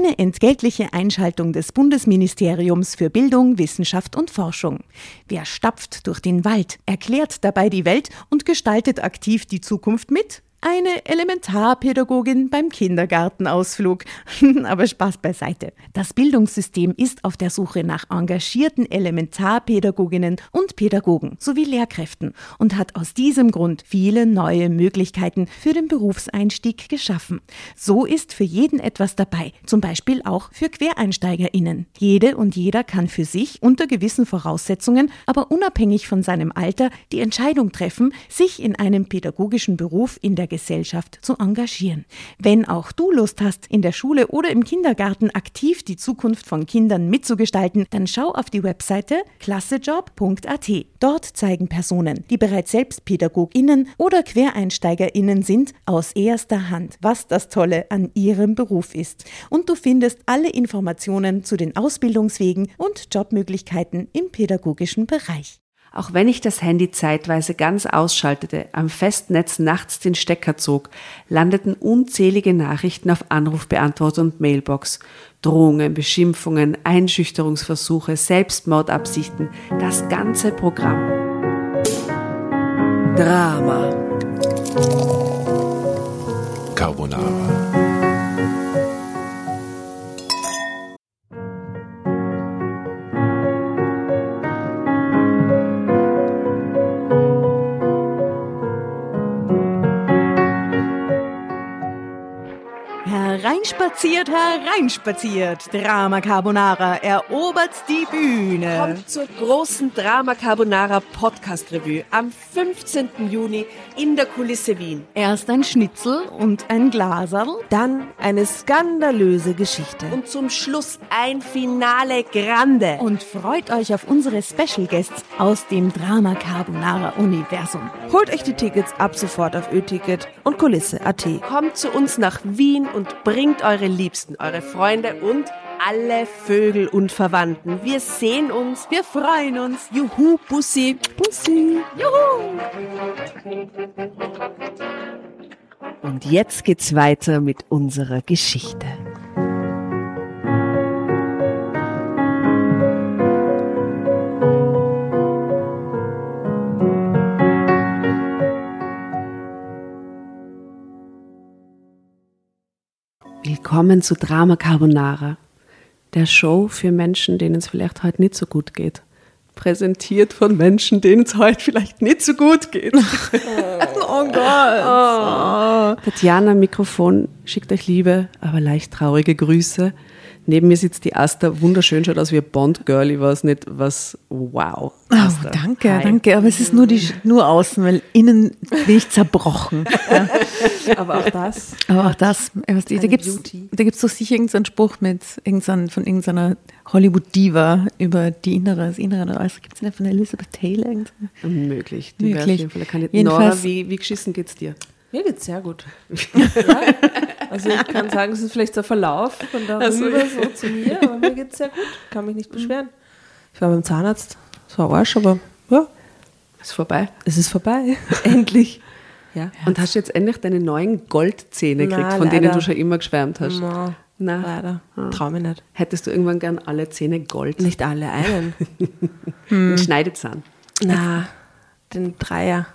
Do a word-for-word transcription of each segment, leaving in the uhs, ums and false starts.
Eine entgeltliche Einschaltung des Bundesministeriums für Bildung, Wissenschaft und Forschung. Wer stapft durch den Wald, erklärt dabei die Welt und gestaltet aktiv die Zukunft mit? Eine Elementarpädagogin beim Kindergartenausflug. Aber Spaß beiseite. Das Bildungssystem ist auf der Suche nach engagierten Elementarpädagoginnen und Pädagogen sowie Lehrkräften und hat aus diesem Grund viele neue Möglichkeiten für den Berufseinstieg geschaffen. So ist für jeden etwas dabei, zum Beispiel auch für QuereinsteigerInnen. Jede und jeder kann für sich unter gewissen Voraussetzungen, aber unabhängig von seinem Alter, die Entscheidung treffen, sich in einem pädagogischen Beruf in der Gesellschaft zu engagieren. Wenn auch du Lust hast, in der Schule oder im Kindergarten aktiv die Zukunft von Kindern mitzugestalten, dann schau auf die Webseite klassejob punkt a t. Dort zeigen Personen, die bereits selbst PädagogInnen oder QuereinsteigerInnen sind, aus erster Hand, was das Tolle an ihrem Beruf ist. Und du findest alle Informationen zu den Ausbildungswegen und Jobmöglichkeiten im pädagogischen Bereich. Auch wenn ich das Handy zeitweise ganz ausschaltete, am Festnetz nachts den Stecker zog, landeten unzählige Nachrichten auf Anrufbeantworter und Mailbox. Drohungen, Beschimpfungen, Einschüchterungsversuche, Selbstmordabsichten, das ganze Programm. Drama. Carbonara. Hereinspaziert, hereinspaziert. Drama Carbonara erobert die Bühne. Kommt zur großen Drama Carbonara Podcast Revue am fünfzehnten Juni in der Kulisse Wien. Erst ein Schnitzel und ein Glaserl. Dann eine skandalöse Geschichte. Und zum Schluss ein Finale Grande. Und freut euch auf unsere Special Guests aus dem Drama Carbonara Universum. Holt euch die Tickets ab sofort auf Ö-Ticket und Kulisse punkt a t. Kommt zu uns nach Wien und bringt eure Liebsten, eure Freunde und alle Vögel und Verwandten. Wir sehen uns, wir freuen uns. Juhu, Bussi. Bussi. Juhu. Und jetzt geht's weiter mit unserer Geschichte. Willkommen zu Drama Carbonara, der Show für Menschen, denen es vielleicht heute nicht so gut geht. Präsentiert von Menschen, denen es heute vielleicht nicht so gut geht. Oh Gott. Oh. Tatjana am Mikrofon schickt euch liebe, aber leicht traurige Grüße. Neben mir sitzt die Asta, wunderschön, schaut aus wie ein Bond-Girl, ich weiß nicht, was, wow. Asta. Oh, danke, Hi. danke, aber es ist nur, die, nur außen, weil innen bin ich zerbrochen. Ja. Aber auch das. Aber auch das, da gibt es da gibt's doch sicher irgendeinen Spruch mit irgendein, von irgendeiner Hollywood-Diva über die Innere, das Innere oder alles. Gibt es nicht von Elizabeth Taylor? Unmöglich, die wäre auf jeden Fall keine. Jedenfalls, Nora, wie, wie geschissen geht's dir? Mir geht's sehr gut. Ja, also ich kann sagen, es ist vielleicht der Verlauf von darüber also, so zu mir, aber mir geht's sehr gut. Kann mich nicht beschweren. Ich war beim Zahnarzt, es war Arsch, aber ja. Ist vorbei. Es ist vorbei. Endlich. Ja. Und hast du jetzt endlich deine neuen Goldzähne gekriegt, von leider. denen du schon immer geschwärmt hast? No, Nein. Leider. Ah. Trau mich nicht. Hättest du irgendwann gern alle Zähne Gold? Nicht alle, einen. Einen Schneidezahn? Na, den Dreier.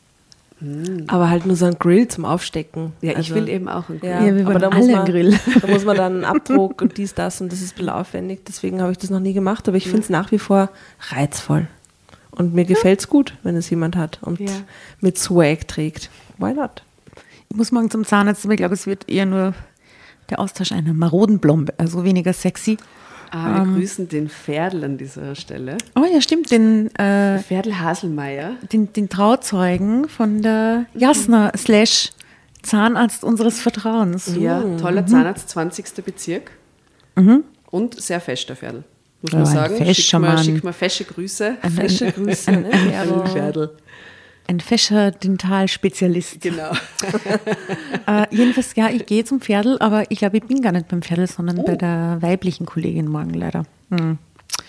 Aber halt nur so ein Grill zum Aufstecken. Ja, ich also, will eben auch einen Grill. Ja, ja wir aber wollen da alle muss man, einen Grill. Da muss man dann einen Abdruck und dies, das und das ist ein bisschen aufwendig. Deswegen habe ich das noch nie gemacht, aber ich finde es nach wie vor reizvoll. Und mir gefällt es gut, wenn es jemand hat und ja. mit Swag trägt. Why not? Ich muss morgen zum Zahnarzt, aber ich glaube, es wird eher nur der Austausch einer maroden Blombe, also weniger sexy. Ah, wir ähm, grüßen den Ferdl an dieser Stelle. Oh ja, stimmt, den, äh, Ferdl Haselmeier. den, den Trauzeugen von der Jasna mhm. slash Zahnarzt unseres Vertrauens. Ja, mhm. toller Zahnarzt, zwanzigster Bezirk. Mhm. Und sehr fester Ferdl, muss Ja, man ein sagen. fescher Schick mal, Mann. schick mal fesche Grüße. Ein, Fesche ein, Grüße, ein, ne? An den Ferdl. ein fescher Dentalspezialist. Genau. äh, jedenfalls, ja, ich gehe zum Pferdl, aber ich glaube, ich bin gar nicht beim Pferdl, sondern oh. bei der weiblichen Kollegin morgen leider. Hm.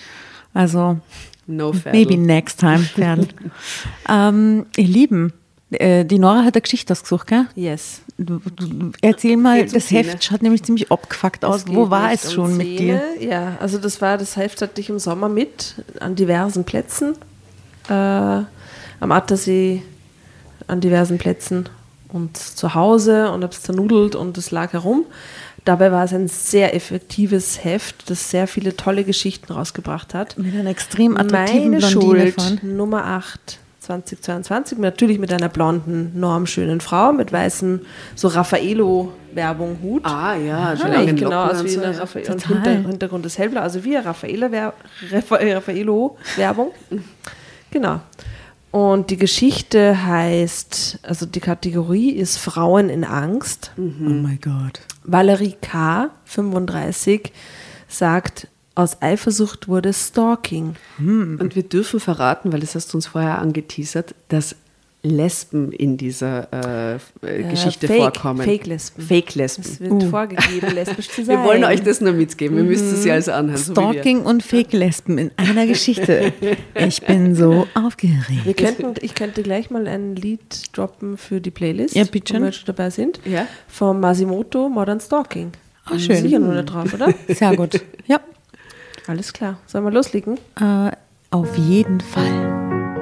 Also, no Pferdl. Maybe next time, Pferdl. ähm, ihr Lieben, Äh, die Nora hat eine Geschichte ausgesucht, gell? Yes. Du, du, erzähl mal, Geht's um das Zähne? Heft schaut nämlich ziemlich abgefuckt aus. Wo war es schon um mit dir? Ja, also das war, das Heft hatte ich im Sommer mit an diversen Plätzen. Äh, am Attersee an diversen Plätzen und zu Hause und habe es zernudelt und es lag herum. Dabei war es ein sehr effektives Heft, das sehr viele tolle Geschichten rausgebracht hat. Mit einer extrem attraktiven Meine Blondine Schuld, von. Nummer acht, zweitausendzweiundzwanzig, natürlich mit einer blonden, normschönen Frau mit weißem, so Raffaello-Werbung, Hut. Ah ja, Ja, langen genau, Locken aus und wie so, eine ja. Raffaello und Total. Hinter, Hintergrund ist hellblau, also wie eine Raffaello-Werbung. Raffaello-Werbung. Genau. Und die Geschichte heißt, also die Kategorie ist Frauen in Angst. Oh mein Gott. Valerie K., fünfunddreißig, sagt, aus Eifersucht wurde Stalking. Und wir dürfen verraten, weil das hast du uns vorher angeteasert, dass Lesben in dieser äh, äh, Geschichte Fake, vorkommen. Fake-Lesben. Fake-Lesben. Es wird vorgegeben, lesbisch zu sein. Wir wollen euch das nur mitgeben. Wir müssen es ja also anhören. So wie wir. Stalking und Fake-Lesben in einer Geschichte. Ich bin so Wir aufgeregt. könnten, ich könnte gleich mal ein Lied droppen für die Playlist, Ja, bitte wo schön. wir schon dabei sind. Ja. Von Masimoto, Modern Stalking. Ah, schön. Sicher nur nicht drauf, oder? Sehr gut. Ja, Alles klar. Sollen wir loslegen? äh, auf jeden Fall.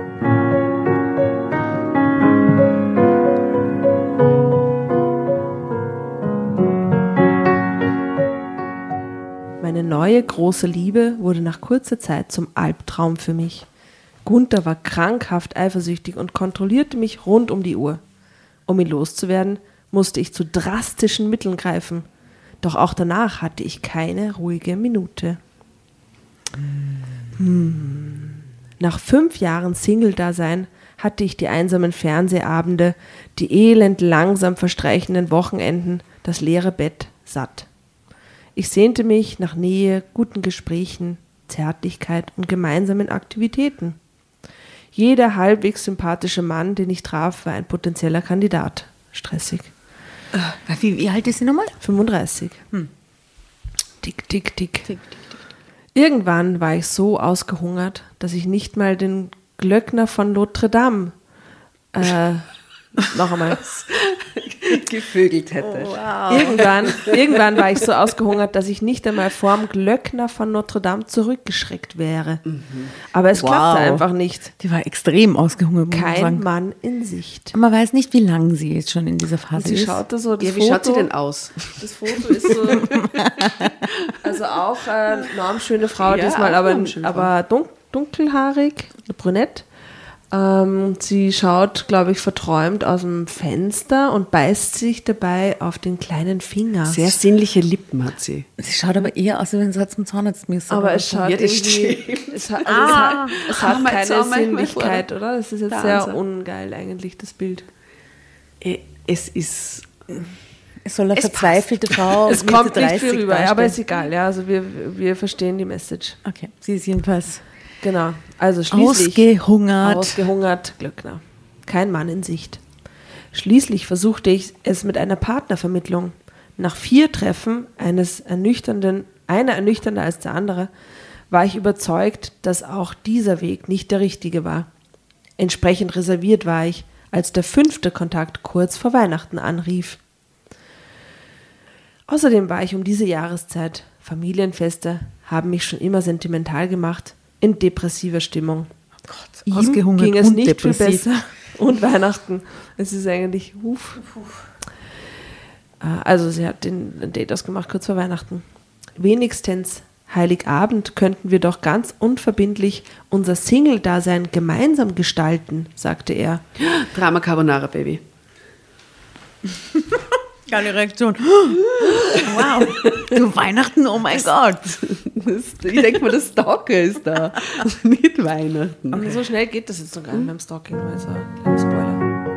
Meine neue große Liebe wurde nach kurzer Zeit zum Albtraum für mich. Gunther war krankhaft eifersüchtig und kontrollierte mich rund um die Uhr. Um ihn loszuwerden, musste ich zu drastischen Mitteln greifen. Doch auch danach hatte ich keine ruhige Minute. Hm. Nach fünf Jahren Single-Dasein hatte ich die einsamen Fernsehabende, die elend langsam verstreichenden Wochenenden, das leere Bett satt. Ich sehnte mich nach Nähe, guten Gesprächen, Zärtlichkeit und gemeinsamen Aktivitäten. Jeder halbwegs sympathische Mann, den ich traf, war ein potenzieller Kandidat. Stressig. Wie, wie alt ist sie nochmal? fünfunddreißig. Hm. Tick, tick, tick. Irgendwann war ich so ausgehungert, dass ich nicht mal den Glöckner von Notre Dame äh, noch einmal Gevögelt hätte. Irgendwann, irgendwann war ich so ausgehungert, dass ich nicht einmal vorm Glöckner von Notre Dame zurückgeschreckt wäre. Aber es Wow. klappte einfach nicht. Die war extrem ausgehungert, muss man Kein sagen. Mann in Sicht. Man weiß nicht, wie lange sie jetzt schon in dieser Phase Sie ist. schaute so, das Ja, wie Foto, schaut sie denn aus? Das Foto ist so, also auch eine normschöne Frau Ja, diesmal, auch aber, normschöne Frau. aber dun dunkelhaarig, brünett. Ähm, sie schaut, glaube ich, verträumt aus dem Fenster und beißt sich dabei auf den kleinen Finger. Sehr sinnliche Lippen hat sie. Sie schaut aber eher aus, als wenn sie zum Zahnarzt müsste. Aber es schaut Ja, das irgendwie, stimmt. es hat, also es hat, es hat Ah, mein keine Zahn manchmal Sinnlichkeit, vor oder? Das ist jetzt der sehr Nase. ungeil eigentlich, das Bild. Äh, Es ist... es soll eine es verzweifelte Frau Es Mitte kommt nicht dreißig viel rüber, darstellen. aber ist egal, ja, also wir, wir verstehen die Message. Okay, sie ist jedenfalls Genau, also schließlich... ausgehungert. Ausgehungert, Glöckner. Kein Mann in Sicht. Schließlich versuchte ich es mit einer Partnervermittlung. Nach vier Treffen, eines ernüchternden, einer ernüchternder als der andere, war ich überzeugt, dass auch dieser Weg nicht der richtige war. Entsprechend reserviert war ich, als der fünfte Kontakt kurz vor Weihnachten anrief. Außerdem war ich um diese Jahreszeit, Familienfeste haben mich schon immer sentimental gemacht, in depressiver Stimmung. Ihm Ausgehungert ging es und nicht depressiv. viel besser. Und Weihnachten. Es ist eigentlich, huf. Also sie hat den ein Date ausgemacht kurz vor Weihnachten. Wenigstens Heiligabend könnten wir doch ganz unverbindlich unser Single-Dasein gemeinsam gestalten, sagte er. Drama Carbonara, Baby. Keine Reaktion. Wow, zu Weihnachten, oh mein Gott. Ich denke mal, der Stalker ist da. Mit Weihnachten. Aber so schnell geht das jetzt noch gar nicht beim Stalking, also kleiner Spoiler.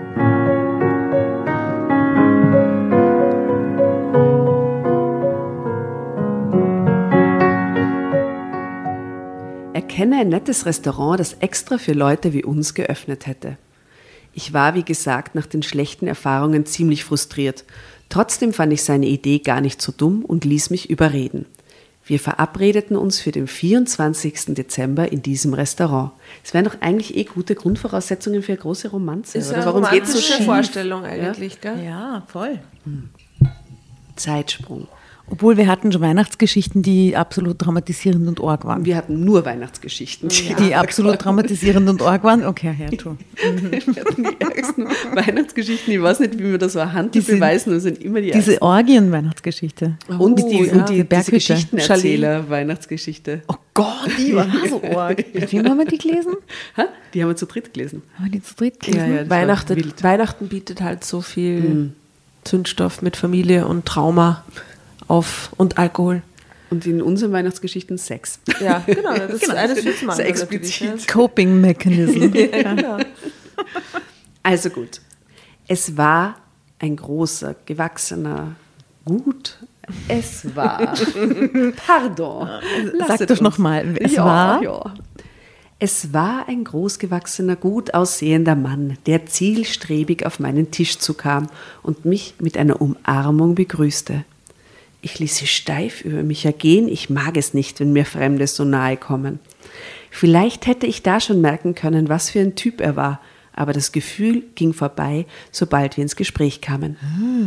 Erkenne ein nettes Restaurant, das extra für Leute wie uns geöffnet hätte. Ich war, wie gesagt, nach den schlechten Erfahrungen ziemlich frustriert. Trotzdem fand ich seine Idee gar nicht so dumm und ließ mich überreden. Wir verabredeten uns für den vierundzwanzigsten Dezember in diesem Restaurant. Es wären doch eigentlich eh gute Grundvoraussetzungen für eine große Romanze. Ist oder? eine Warum geht's so romantische schief? Vorstellung eigentlich, gell? Ja, voll. Zeitsprung. Obwohl wir hatten schon Weihnachtsgeschichten, die absolut traumatisierend und arg waren. Wir hatten nur Weihnachtsgeschichten. Die absolut traumatisierend und arg waren? Okay, ja, tu. Wir hatten die ärgsten Weihnachtsgeschichten. Ich weiß nicht, wie man das so handelt beweisen. Das sind immer die Diese Orgien-Weihnachtsgeschichte. Und Oh, die, ja. und die, Die diese Berghütte. Geschichtenerzähler-Weihnachtsgeschichte. Oh Gott, die war so arg. Mit wem haben wir die gelesen? Ha? Die haben wir zu dritt gelesen. Haben wir die zu dritt gelesen? Ja, ja. Das war Weihnachten, wild. Weihnachten bietet halt so viel Zündstoff mit Familie und Trauma auf und Alkohol. Und in unseren Weihnachtsgeschichten Sex. Ja, genau. Das ist eines fürs Mann. Sehr explizit. Coping Mechanism. Genau. Also gut. Es war ein großer, gewachsener, gut. Es war. Pardon. Sag Lasset doch uns. nochmal. Es ja, war. Ja. Es war ein großgewachsener, gut aussehender Mann, der zielstrebig auf meinen Tisch zukam und mich mit einer Umarmung begrüßte. Ich ließ sie steif über mich ergehen. Ich mag es nicht, wenn mir Fremde so nahe kommen. Vielleicht hätte ich da schon merken können, was für ein Typ er war, aber das Gefühl ging vorbei, sobald wir ins Gespräch kamen.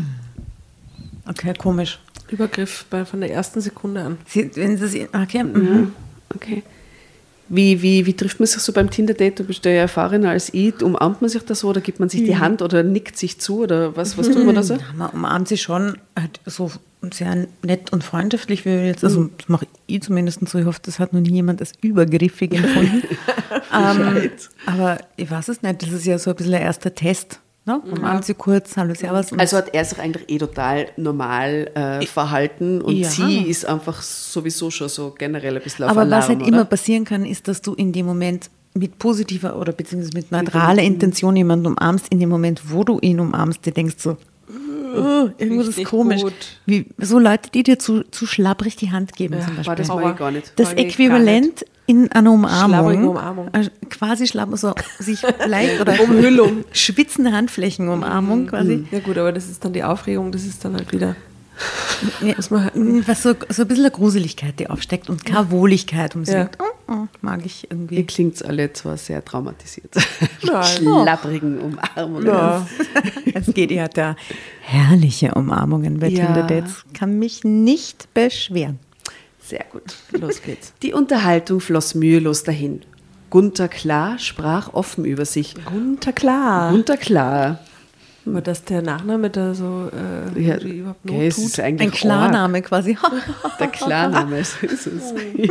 Okay, komisch. Übergriff bei, von der ersten Sekunde an. Sie, wenn Sie, okay. Mhm. Okay. Wie, wie, wie trifft man sich so beim Tinder-Date? Du bist ja erfahrener als ich. Umarmt man sich da so oder gibt man sich die Hand oder nickt sich zu oder was, was tut man da so? Ja, man umarmt sie schon halt so sehr nett und freundschaftlich, wie wir jetzt, also das mache ich zumindest so. Ich hoffe, das hat noch nie jemand als übergriffig empfunden. ähm, aber ich weiß es nicht, das ist ja so ein bisschen ein erster Test. Ne? Umarmt sie kurz, hallo, servus. und- Also hat er sich eigentlich eh total normal äh, verhalten und Ja. sie ist einfach sowieso schon so generell ein bisschen auf Aber Alarm, was halt oder? immer passieren kann, ist, dass du in dem Moment mit positiver oder beziehungsweise mit neutraler Intention jemanden umarmst, in dem Moment, wo du ihn umarmst, dir denkst so, oh, irgendwas ist nicht komisch. gut. Wie, so Leute, die dir zu, zu schlabbrig die Hand geben zum War das Beispiel. mal gar nicht. Das Mag ich Äquivalent in einer Umarmung, Schlabbrige Umarmung. äh, quasi schlapp, so sich leicht oder Umhüllung, schwitzende Handflächenumarmung quasi. Ja gut, aber das ist dann die Aufregung, das ist dann halt wieder... Ja, Muss man halt- was so, so ein bisschen eine Gruseligkeit, die aufsteckt und keine Wohligkeit. Und man Ja. denkt, oh, oh, mag ich Ihr irgendwie. klingt alle zwar sehr traumatisiert. Nein. Schlabbrigen Umarmungen. Ja. Es geht, ihr hat ja herrliche Umarmungen bei Ja. Tinder-Dates. Kann mich nicht beschweren. Sehr gut. Los geht's. Die Unterhaltung floss mühelos dahin. Gunther Klar sprach offen über sich. Gunther Klar. Gunther Klar. Aber dass der Nachname da so äh, Ja, irgendwie überhaupt Not okay, es tut. ist eigentlich Ein Klarname quasi. arg. Der Klarname, so ist es.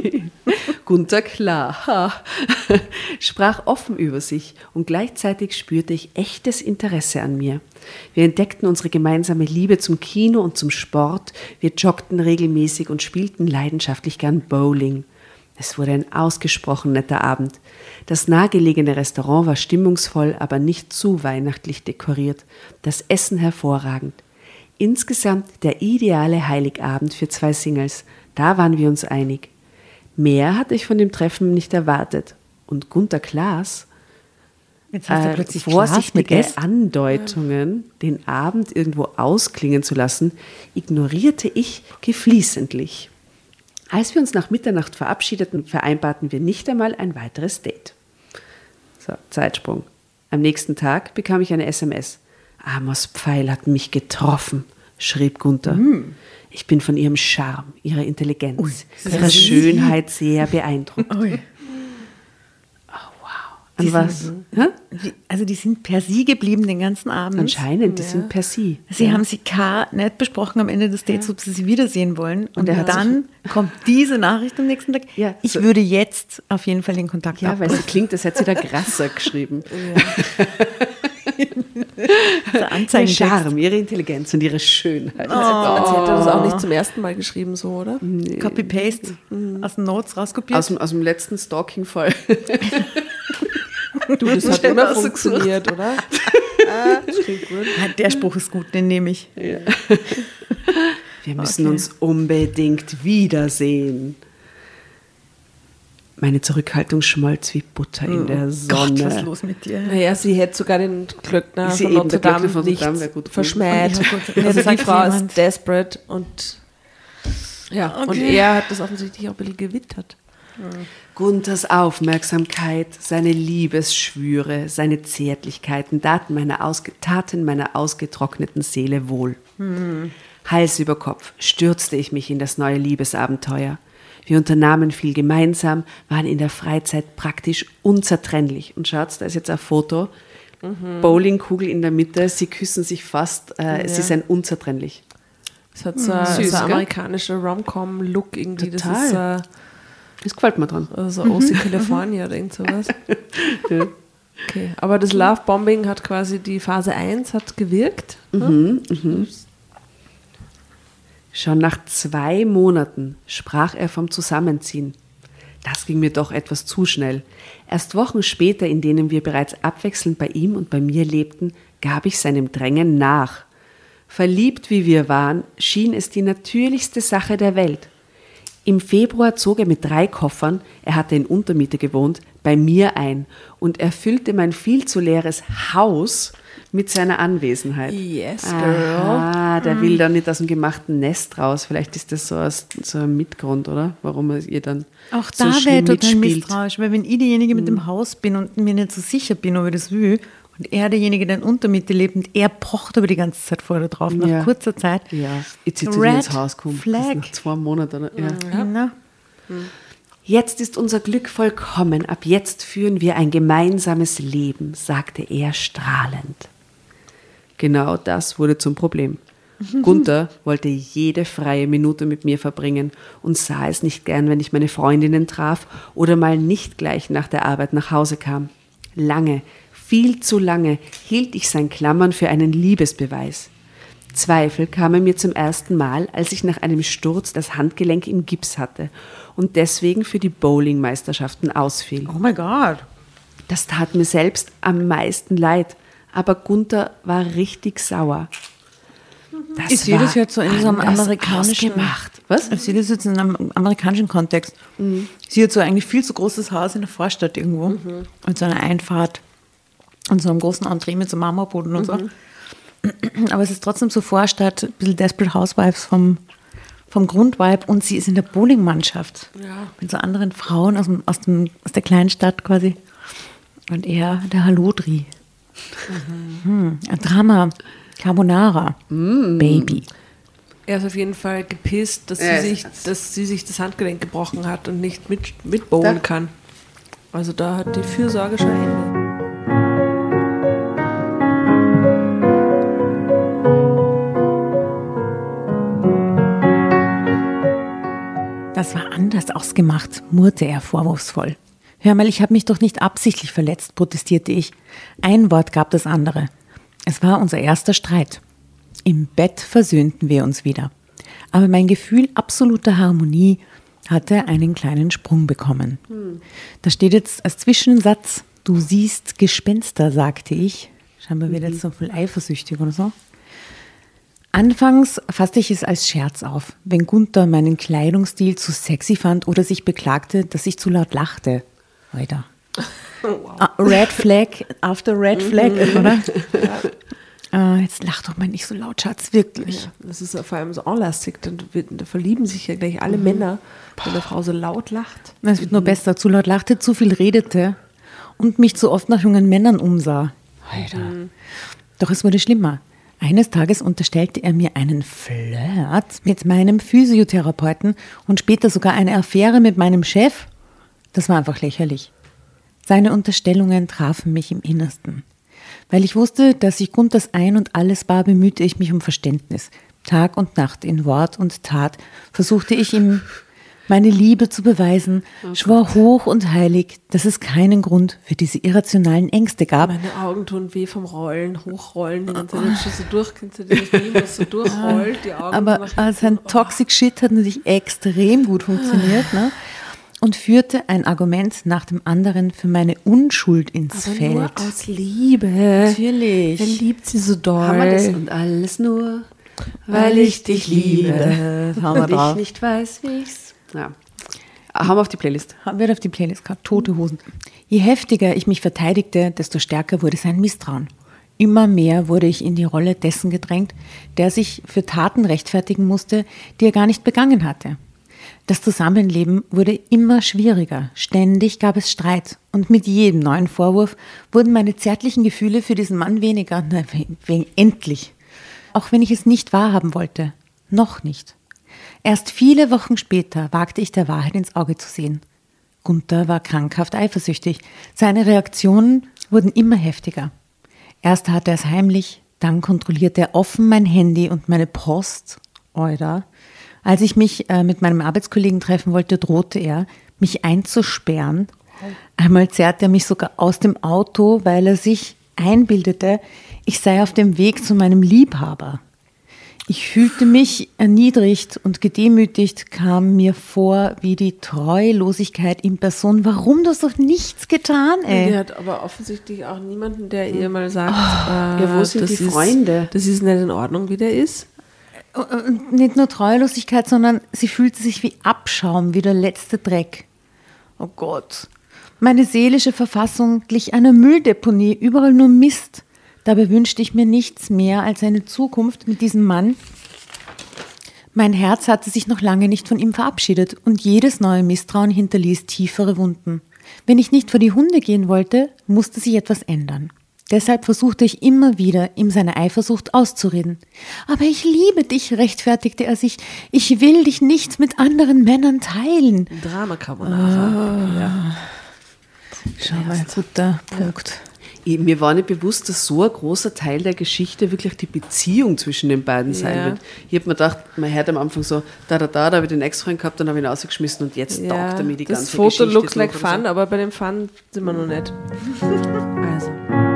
Gunther Klar ha, sprach offen über sich und gleichzeitig spürte ich echtes Interesse an mir. Wir entdeckten unsere gemeinsame Liebe zum Kino und zum Sport. Wir joggten regelmäßig und spielten leidenschaftlich gern Bowling. Es wurde ein ausgesprochen netter Abend. Das nahegelegene Restaurant war stimmungsvoll, aber nicht zu weihnachtlich dekoriert. Das Essen hervorragend. Insgesamt der ideale Heiligabend für zwei Singles. Da waren wir uns einig. Mehr hatte ich von dem Treffen nicht erwartet. Und Gunther Klaas, Jetzt hast du äh, plötzlich Klaas mit vorsichtige Gästen. Andeutungen, den Abend irgendwo ausklingen zu lassen, ignorierte ich geflissentlich. Als wir uns nach Mitternacht verabschiedeten, vereinbarten wir nicht einmal ein weiteres Date. So, Zeitsprung. Am nächsten Tag bekam ich eine S M S. Amos Pfeil hat mich getroffen, schrieb Gunther. Ich bin von ihrem Charme, ihrer Intelligenz, ihrer Schönheit sehr beeindruckt. Ui. An Die was? sind- Hä? Die, also die sind per Sie geblieben den ganzen Abend. Anscheinend, die sind per Sie. Sie haben sie gar nicht besprochen am Ende des Dates, ob sie sie wiedersehen wollen. Und, er hat dann kommt diese Nachricht am nächsten Tag. Ja, ich so- würde jetzt auf jeden Fall den Kontakt Ja, weil abbrechen. sie klingt, als hätte sie da Grasser geschrieben. Der Ihr Anzeigentext. Charme, ihre Intelligenz und ihre Schönheit. Als hätte er das auch nicht zum ersten Mal geschrieben, so, oder? Copy-Paste aus den Notes rauskopiert. Aus dem, aus dem letzten Stalking-Fall. Du, das hat Schnell immer rausgesucht. funktioniert, oder? Das klingt gut. Ah, der Spruch ist gut, den nehme ich. Wir müssen Okay. uns unbedingt wiedersehen. Meine Zurückhaltung schmolz wie Butter in der Gott, Sonne. was ist los mit dir? Naja, sie hätte sogar den Glöckner Sie von eben, Notre der Dame Glöckner von Notre nicht Dame wäre gut verschmäht. gewesen. Ja, gut. Also Also die sagt Frau jemand- ist desperate und Ja, okay. Und er hat das offensichtlich auch ein bisschen gewittert. Gunthers Aufmerksamkeit, seine Liebesschwüre, seine Zärtlichkeiten taten meiner, ausge- taten meiner ausgetrockneten Seele wohl. Hm. Hals über Kopf stürzte ich mich in das neue Liebesabenteuer. Wir unternahmen viel gemeinsam, waren in der Freizeit praktisch unzertrennlich. Und schaut, da ist jetzt ein Foto, mhm. Bowlingkugel in der Mitte, sie küssen sich fast, äh, ja. sie sind unzertrennlich. Es hat so, mhm. Süß, so ein amerikanischer Rom-Com-Look irgendwie. Total. Das ist äh, das gefällt mir dran. Also O C California oder irgend sowas. Ja. Okay, aber das Love-Bombing hat quasi die Phase eins hat gewirkt. Mhm, ne? mhm. Schon nach zwei Monaten sprach er vom Zusammenziehen. Das ging mir doch etwas zu schnell. Erst Wochen später, in denen wir bereits abwechselnd bei ihm und bei mir lebten, gab ich seinem Drängen nach. Verliebt wie wir waren, schien es die natürlichste Sache der Welt. Im Februar zog er mit drei Koffern, er hatte in Untermiete gewohnt, bei mir ein und erfüllte mein viel zu leeres Haus mit seiner Anwesenheit. Yes, girl. Ah, der mm. will dann nicht aus dem gemachten Nest raus. Vielleicht ist das so, aus, so ein Mitgrund, oder? Warum er ihr dann auch so da wäre ich total mitspielt. misstrauisch, weil wenn ich diejenige mit dem Haus bin und mir nicht so sicher bin, ob ich das will, und er derjenige, der in Untermiete lebt, und er pocht aber die ganze Zeit vorher drauf, nach ja. kurzer Zeit. Ja, jetzt sitzt sie ins Haus kommt. Flag. Nach zwei Monaten. Oder? Ja. Ja. Ja. Jetzt ist unser Glück vollkommen. Ab jetzt führen wir ein gemeinsames Leben, sagte er strahlend. Genau das wurde zum Problem. Gunther wollte jede freie Minute mit mir verbringen und sah es nicht gern, wenn ich meine Freundinnen traf oder mal nicht gleich nach der Arbeit nach Hause kam. Lange, viel zu lange hielt ich sein Klammern für einen Liebesbeweis. Zweifel kamen mir zum ersten Mal, als ich nach einem Sturz das Handgelenk im Gips hatte und deswegen für die Bowlingmeisterschaften ausfiel. Oh mein Gott. Das tat mir selbst am meisten leid, aber Gunther war richtig sauer. Das ich sehe das jetzt so in so einem amerikanischen ausgemacht. Was? Ich sehe das jetzt in einem amerikanischen Kontext. Mhm. Sie hat so eigentlich viel zu großes Haus in der Vorstadt irgendwo mhm. mit so einer Einfahrt und so einem großen Entree mit so einem Marmorboden und mhm. so. Aber es ist trotzdem so Vorstadt, ein bisschen Desperate Housewives vom, vom Grundvibe und sie ist in der Bowlingmannschaft ja. mit so anderen Frauen aus, dem, aus, dem, aus der kleinen Stadt quasi und er der Hallodri. Mhm. Hm, ein Drama, Carbonara, mm. Baby. Er ist auf jeden Fall gepisst, dass, ja, sie sich, dass sie sich das Handgelenk gebrochen hat und nicht mit, mitbowlen kann. Also da hat die Fürsorge schon Ende. Das war anders ausgemacht, murrte er vorwurfsvoll. Hör mal, ich habe mich doch nicht absichtlich verletzt, protestierte ich. Ein Wort gab das andere. Es war unser erster Streit. Im Bett versöhnten wir uns wieder. Aber mein Gefühl absoluter Harmonie hatte einen kleinen Sprung bekommen. Hm. Da steht jetzt als Zwischensatz, du siehst Gespenster, sagte ich. Scheinbar wird jetzt so viel eifersüchtig oder so. Anfangs fasste ich es als Scherz auf, wenn Gunther meinen Kleidungsstil zu sexy fand oder sich beklagte, dass ich zu laut lachte. Alter. Wow. Uh, Red Flag after Red Flag, oder? Ja. Uh, jetzt lach doch mal nicht so laut, Schatz, wirklich. Ja, das ist ja vor allem so anlastig, dann da verlieben sich ja gleich alle mhm. Männer, wenn eine Frau so laut lacht. Es wird mhm. nur besser, zu laut lachte, zu viel redete und mich zu oft nach jungen Männern umsah. Alter. Mhm. Doch es wurde schlimmer. Eines Tages unterstellte er mir einen Flirt mit meinem Physiotherapeuten und später sogar eine Affäre mit meinem Chef. Das war einfach lächerlich. Seine Unterstellungen trafen mich im Innersten. Weil ich wusste, dass ich Gunthers ein und alles war, bemühte ich mich um Verständnis. Tag und Nacht in Wort und Tat versuchte ich ihm meine Liebe zu beweisen, oh schwor hoch und heilig, dass es keinen Grund für diese irrationalen Ängste gab. Meine Augen tun weh vom Rollen, Hochrollen, die ganze Zeit schon so durch, kennst du das Meme, was so durchrollt, die Augen. Aber sein Toxic Shit hat natürlich extrem gut funktioniert, ne? Und führte ein Argument nach dem anderen für meine Unschuld ins Aber Feld. Nur aus Liebe. Natürlich. Er liebt sie so doll. Haben wir das und alles nur, weil ich dich liebe. Das haben wir drauf. Und ich nicht weiß, wie ich's. Ja. Haben wir auf die Playlist. Wird auf die Playlist gehabt. Tote Hosen. Je heftiger ich mich verteidigte, desto stärker wurde sein Misstrauen. Immer mehr wurde ich in die Rolle dessen gedrängt, der sich für Taten rechtfertigen musste, die er gar nicht begangen hatte. Das Zusammenleben wurde immer schwieriger, ständig gab es Streit und mit jedem neuen Vorwurf wurden meine zärtlichen Gefühle für diesen Mann weniger, na, wegen endlich. Auch wenn ich es nicht wahrhaben wollte, noch nicht. Erst viele Wochen später wagte ich der Wahrheit ins Auge zu sehen. Gunther war krankhaft eifersüchtig, seine Reaktionen wurden immer heftiger. Erst tat er es heimlich, dann kontrollierte er offen mein Handy und meine Post. Oida. Als ich mich äh, mit meinem Arbeitskollegen treffen wollte, drohte er, mich einzusperren. Einmal zerrte er mich sogar aus dem Auto, weil er sich einbildete, ich sei auf dem Weg zu meinem Liebhaber. Ich fühlte mich erniedrigt und gedemütigt, kam mir vor wie die Treulosigkeit in Person. Warum, du hast doch nichts getan, ey. Die hat aber offensichtlich auch niemanden, der ihr mal sagt, Oh, äh, ja, wo sind das die ist, Freunde? Das ist nicht in Ordnung, wie der ist. Und nicht nur Treulosigkeit, sondern sie fühlte sich wie Abschaum, wie der letzte Dreck. Oh Gott. Meine seelische Verfassung glich einer Mülldeponie, überall nur Mist. Dabei wünschte ich mir nichts mehr als eine Zukunft mit diesem Mann. Mein Herz hatte sich noch lange nicht von ihm verabschiedet und jedes neue Misstrauen hinterließ tiefere Wunden. Wenn ich nicht vor die Hunde gehen wollte, musste sich etwas ändern. Deshalb versuchte ich immer wieder, ihm seine Eifersucht auszureden. Aber ich liebe dich, rechtfertigte er sich. Ich will dich nicht mit anderen Männern teilen. Drama Carbonara. Oh. Ja. Schau mal, guter Punkt. Ich, mir war nicht bewusst, dass so ein großer Teil der Geschichte wirklich die Beziehung zwischen den beiden sein Ja. wird. Ich habe mir gedacht, man hört am Anfang so, da, da, da, da habe ich den Ex-Freund gehabt, dann habe ich ihn rausgeschmissen und jetzt Ja, taugt er mir die das ganze Foto Geschichte looks durch like oder fun, so. aber bei dem Fun sind wir noch nicht. Also.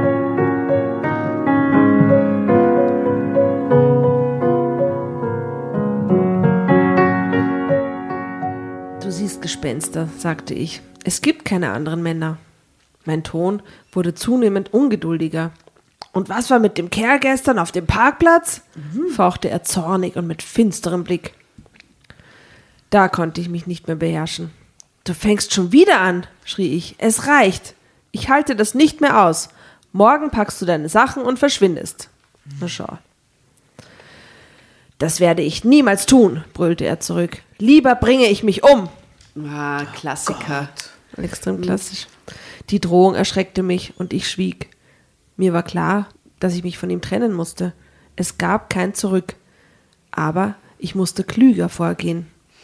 Du siehst Gespenster, sagte ich. Es gibt keine anderen Männer. Mein Ton wurde zunehmend ungeduldiger. Und was war mit dem Kerl gestern auf dem Parkplatz? Mhm. fauchte er zornig und mit finsterem Blick. Da konnte ich mich nicht mehr beherrschen. Du fängst schon wieder an, schrie ich. Es reicht. Ich halte das nicht mehr aus. Morgen packst du deine Sachen und verschwindest. Na schau. Das werde ich niemals tun, brüllte er zurück. Lieber bringe ich mich um. Ah, Klassiker. Oh extrem klassisch. Die Drohung erschreckte mich und ich schwieg. Mir war klar, dass ich mich von ihm trennen musste. Es gab kein Zurück. Aber ich musste klüger vorgehen.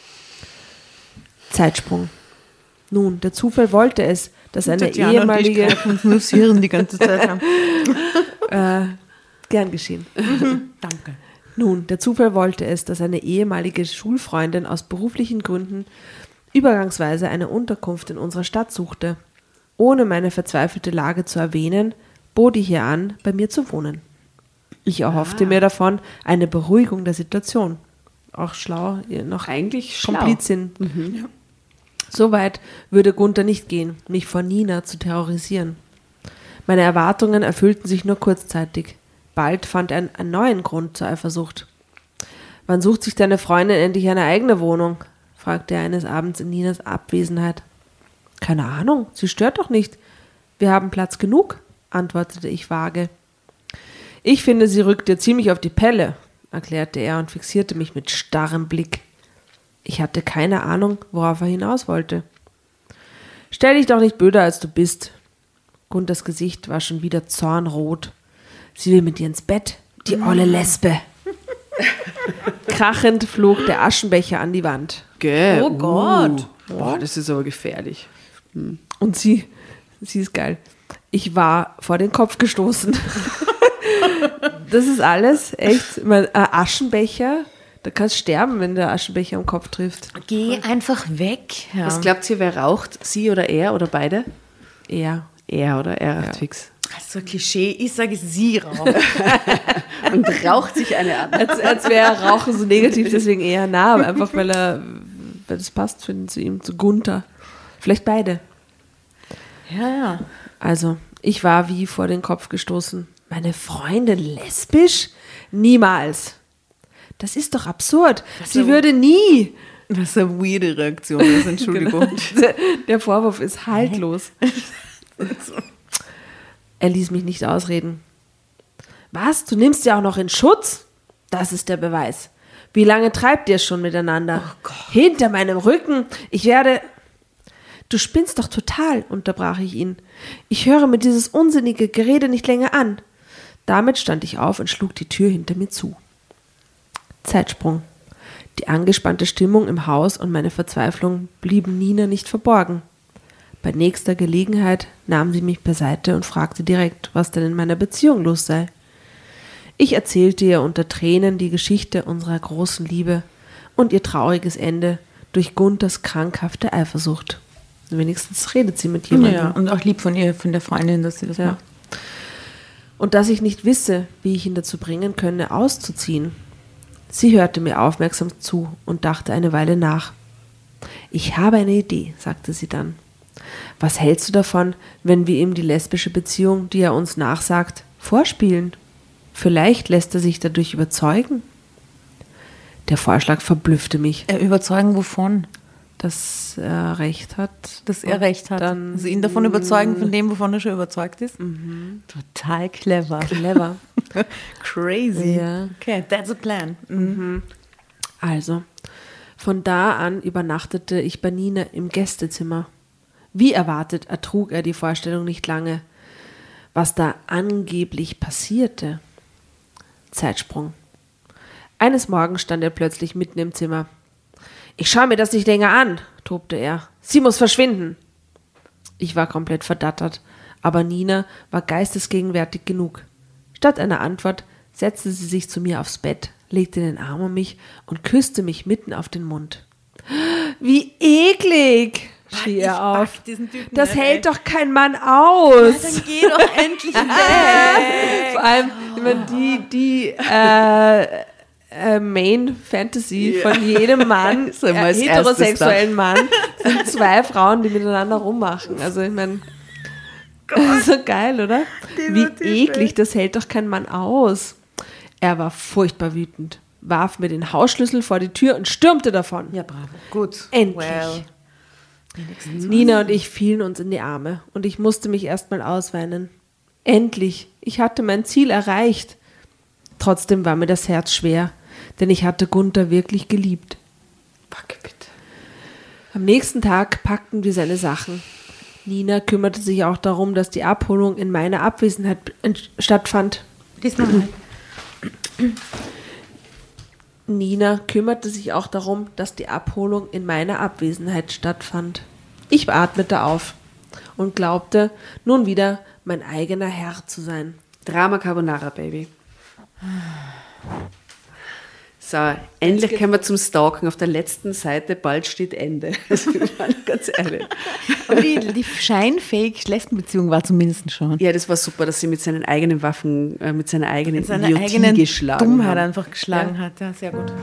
Zeitsprung. Nun, der Zufall wollte es, dass eine Tatjana ehemalige... und ich greifen uns nur das Hirn die ganze Zeit an. äh, gern geschehen. Danke. Nun, der Zufall wollte es, dass eine ehemalige Schulfreundin aus beruflichen Gründen übergangsweise eine Unterkunft in unserer Stadt suchte. Ohne meine verzweifelte Lage zu erwähnen, bot ich ihr an, bei mir zu wohnen. Ich erhoffte ah. mir davon eine Beruhigung der Situation. Auch schlau, noch eigentlich schlau. Komplizin. Mhm. Ja. Soweit würde Gunther nicht gehen, mich vor Nina zu terrorisieren. Meine Erwartungen erfüllten sich nur kurzzeitig. Bald fand er einen neuen Grund zur Eifersucht. Wann sucht sich deine Freundin endlich eine eigene Wohnung? Fragte er eines Abends in Ninas Abwesenheit. Keine Ahnung, sie stört doch nicht. Wir haben Platz genug, antwortete ich vage. Ich finde, sie rückt dir ziemlich auf die Pelle, erklärte er und fixierte mich mit starrem Blick. Ich hatte keine Ahnung, worauf er hinaus wollte. Stell dich doch nicht blöder, als du bist. Gunthers Gesicht war schon wieder zornrot. Sie will mit dir ins Bett, die olle Lesbe. Krachend flog der Aschenbecher an die Wand. Gell. Oh Gott. Uh, boah, das ist aber gefährlich. Hm. Und sie, sie ist geil. Ich war vor den Kopf gestoßen. Das ist alles, echt. Ein Aschenbecher, da kannst du sterben, wenn der Aschenbecher am Kopf trifft. Geh einfach weg. Ja. Was glaubt ihr, wer raucht? Sie oder er oder beide? Er. Er oder er raucht Ja. fix. Also Klischee, ich sage sie rauchen. Und raucht sich eine an. Als, als wäre Rauchen so negativ, deswegen eher nah, aber einfach weil er, weil das passt für ihn, zu ihm, zu Gunther. Vielleicht beide. Ja, ja. Also, ich war wie vor den Kopf gestoßen. Meine Freundin lesbisch? Niemals. Das ist doch absurd. Sie so- würde nie. Das ist eine weirde Reaktion, das Entschuldigung. Genau. Der Vorwurf ist haltlos. Er ließ mich nicht ausreden. Was? Du nimmst sie auch noch in Schutz? Das ist der Beweis. Wie lange treibt ihr schon miteinander? Oh Gott. Hinter meinem Rücken. Ich werde... Du spinnst doch total, unterbrach ich ihn. Ich höre mir dieses unsinnige Gerede nicht länger an. Damit stand ich auf und schlug die Tür hinter mir zu. Zeitsprung. Die angespannte Stimmung im Haus und meine Verzweiflung blieben Nina nicht verborgen. Bei nächster Gelegenheit nahm sie mich beiseite und fragte direkt, was denn in meiner Beziehung los sei. Ich erzählte ihr unter Tränen die Geschichte unserer großen Liebe und ihr trauriges Ende durch Gunthers krankhafte Eifersucht. Wenigstens redet sie mit jemandem. Ja, und auch lieb von ihr, von der Freundin, dass sie das Ja. macht. Und dass ich nicht wisse, wie ich ihn dazu bringen könne, auszuziehen. Sie hörte mir aufmerksam zu und dachte eine Weile nach. Ich habe eine Idee, sagte sie dann. Was hältst du davon, wenn wir ihm die lesbische Beziehung, die er uns nachsagt, vorspielen? Vielleicht lässt er sich dadurch überzeugen. Der Vorschlag verblüffte mich, Äh, überzeugen wovon? dass er recht hat. Dass er recht hat. Dann, also ihn davon überzeugen, von dem, wovon er schon überzeugt ist. Total clever. Clever. Crazy. Ja. Okay, that's a plan. Mhm. Also, von da an übernachtete ich bei Nina im Gästezimmer. Wie erwartet ertrug er die Vorstellung nicht lange. Was da angeblich passierte. Zeitsprung. Eines Morgens stand er plötzlich mitten im Zimmer. Ich schaue mir das nicht länger an, tobte er. Sie muss verschwinden. Ich war komplett verdattert, aber Nina war geistesgegenwärtig genug. Statt einer Antwort setzte sie sich zu mir aufs Bett, legte den Arm um mich und küsste mich mitten auf den Mund. Wie eklig, schrie er auf. Das hält doch kein Mann aus. Dann geh doch endlich weg. Vor allem, ich meine, die, die äh, äh, Main Fantasy von jedem Mann, So immer äh, als heterosexuellen Mann, sind zwei Frauen, die miteinander rummachen. Also ich meine, so geil, oder? Wie eklig, das hält doch kein Mann aus. Er war furchtbar wütend, warf mir den Hausschlüssel vor die Tür und stürmte davon. Ja, bravo. Gut. Endlich. Well. Nina und ich fielen uns in die Arme und ich musste mich erstmal ausweinen. Endlich, ich hatte mein Ziel erreicht. Trotzdem war mir das Herz schwer, denn ich hatte Gunther wirklich geliebt. Fuck, bitte. Am nächsten Tag packten wir seine Sachen. Nina kümmerte sich auch darum, dass die Abholung in meiner Abwesenheit ent- stattfand. Diesmal. Nina kümmerte sich auch darum, dass die Abholung in meiner Abwesenheit stattfand. Ich atmete auf und glaubte, nun wieder mein eigener Herr zu sein. Drama Carbonara, Baby. So, endlich kommen wir zum Stalken. Auf der letzten Seite, bald steht Ende. Also, ganz ehrlich. Aber die, die scheinfähig Lesbenbeziehung war zumindest schon. Ja, das war super, dass sie mit seinen eigenen Waffen, äh, mit seiner eigenen Seine Idiotie eigenen geschlagen Dummheit haben. einfach geschlagen hat. Ja, sehr gut.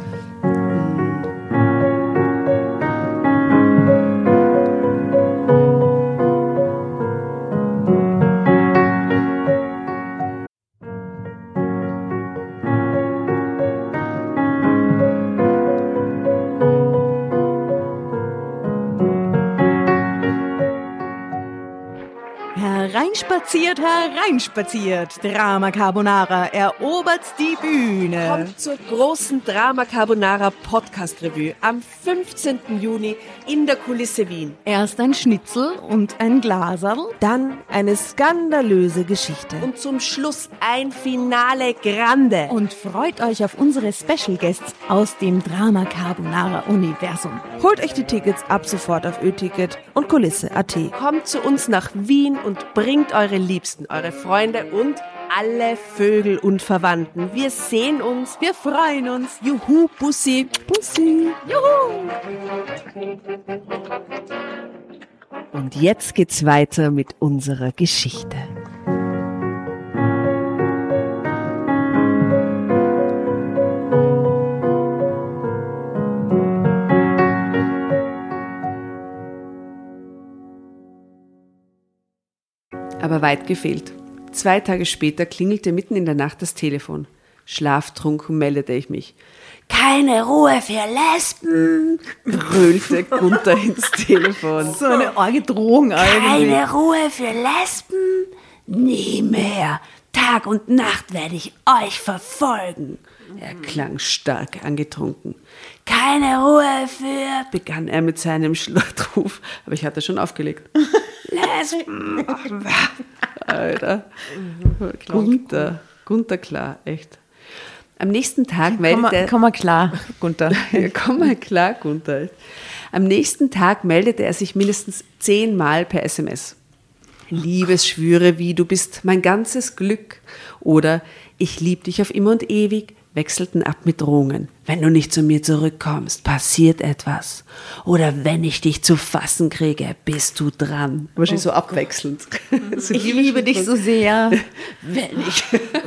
Hereinspaziert, hereinspaziert. Drama Carbonara erobert die Bühne. Kommt zur großen Drama Carbonara Podcast Revue am fünfzehnten Juni in der Kulisse Wien. Erst ein Schnitzel und ein Glaserl. Dann eine skandalöse Geschichte. Und zum Schluss ein Finale Grande. Und freut euch auf unsere Special Guests aus dem Drama Carbonara Universum. Holt euch die Tickets ab sofort auf Ö-Ticket und Kulisse punkt at. Kommt zu uns nach Wien und bringt eure Liebsten, eure Freunde und alle Vögel und Verwandten. Wir sehen uns. Wir freuen uns. Juhu, Bussi. Bussi. Juhu. Und jetzt geht's weiter mit unserer Geschichte. Aber weit gefehlt. Zwei Tage später klingelte mitten in der Nacht das Telefon. Schlaftrunken meldete ich mich. Keine Ruhe für Lesben. Brüllte Gunther ins Telefon. So eine arge Drohung eigentlich. Keine Ruhe für Lesben. Nie mehr. Tag und Nacht werde ich euch verfolgen. Er klang stark angetrunken. Keine Ruhe für, begann er mit seinem Schlachtruf. Aber ich hatte schon aufgelegt. Lesben. Alter. Gunther. Gunther klar, echt. Am nächsten Tag meldet er... Komm mal klar, Gunther. Ja, komm mal klar, Gunther. Am nächsten Tag meldete er sich mindestens zehnmal per S M S. Liebesschwüre wie, du bist mein ganzes Glück. Oder ich lieb dich auf immer und ewig, wechselten ab mit Drohungen. Wenn du nicht zu mir zurückkommst, passiert etwas. Oder wenn ich dich zu fassen kriege, bist du dran. Wahrscheinlich oh, so abwechselnd. So ich liebe dich so sehr. Wenn ich.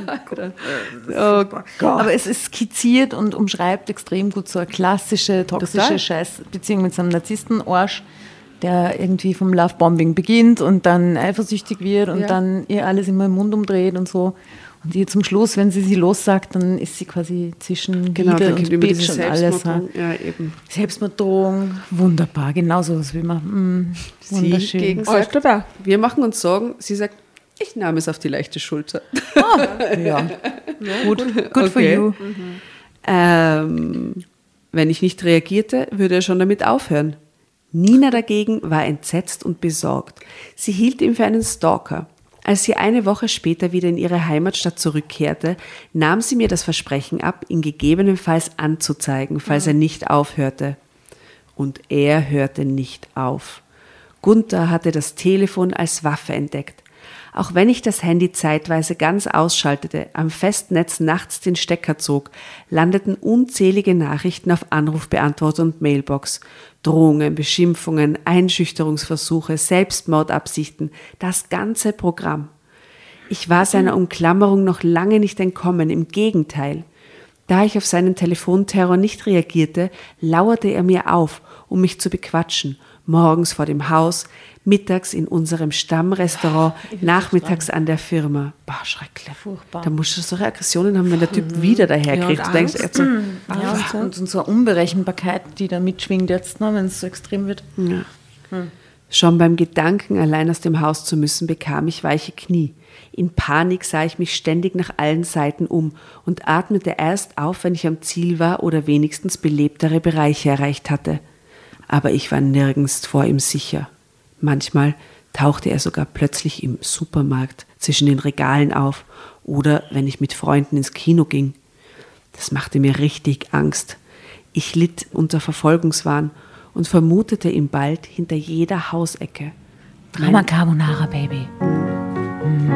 Oh Gott. Aber es ist skizziert und umschreibt extrem gut so eine klassische, toxische Scheißbeziehung mit so einem Narzissten-Arsch, der irgendwie vom Lovebombing beginnt und dann eifersüchtig wird und ja. dann ihr alles immer im Mund umdreht und so. Und die zum Schluss, wenn sie sie lossagt, dann ist sie quasi zwischen genau, Liebe und Bitch und alles. Ja, eben. Selbstmorddrohung, wunderbar, genau so was will man. Mm, wunderschön. Sie gegen sagt, oh, wir machen uns Sorgen, sie sagt, ich nahm es auf die leichte Schulter. Oh, ja, gut, good okay. for you. Mhm. Ähm, wenn ich nicht reagierte, würde er schon damit aufhören. Nina dagegen war entsetzt und besorgt. Sie hielt ihn für einen Stalker. Als sie eine Woche später wieder in ihre Heimatstadt zurückkehrte, nahm sie mir das Versprechen ab, ihn gegebenenfalls anzuzeigen, falls er nicht aufhörte. Und er hörte nicht auf. Gunther hatte das Telefon als Waffe entdeckt. Auch wenn ich das Handy zeitweise ganz ausschaltete, am Festnetz nachts den Stecker zog, landeten unzählige Nachrichten auf Anrufbeantworter und Mailbox. Drohungen, Beschimpfungen, Einschüchterungsversuche, Selbstmordabsichten, das ganze Programm. Ich war seiner Umklammerung noch lange nicht entkommen, im Gegenteil. Da ich auf seinen Telefonterror nicht reagierte, lauerte er mir auf, um mich zu bequatschen. Morgens vor dem Haus, mittags in unserem Stammrestaurant, nachmittags an der Firma. Boah, schrecklich. Furchtbar. Da musst du solche Aggressionen haben, wenn der Typ mhm. wieder daherkriegt. Ja, du denkst, er so, mhm. ja, und, und so eine Unberechenbarkeit, die da mitschwingt jetzt, ne, wenn es so extrem wird. Ja. Hm. Schon beim Gedanken, allein aus dem Haus zu müssen, bekam ich weiche Knie. In Panik sah ich mich ständig nach allen Seiten um und atmete erst auf, wenn ich am Ziel war oder wenigstens belebtere Bereiche erreicht hatte. Aber ich war nirgends vor ihm sicher. Manchmal tauchte er sogar plötzlich im Supermarkt zwischen den Regalen auf oder wenn ich mit Freunden ins Kino ging. Das machte mir richtig Angst. Ich litt unter Verfolgungswahn und vermutete ihn bald hinter jeder Hausecke. Drama Carbonara, Baby. Mm.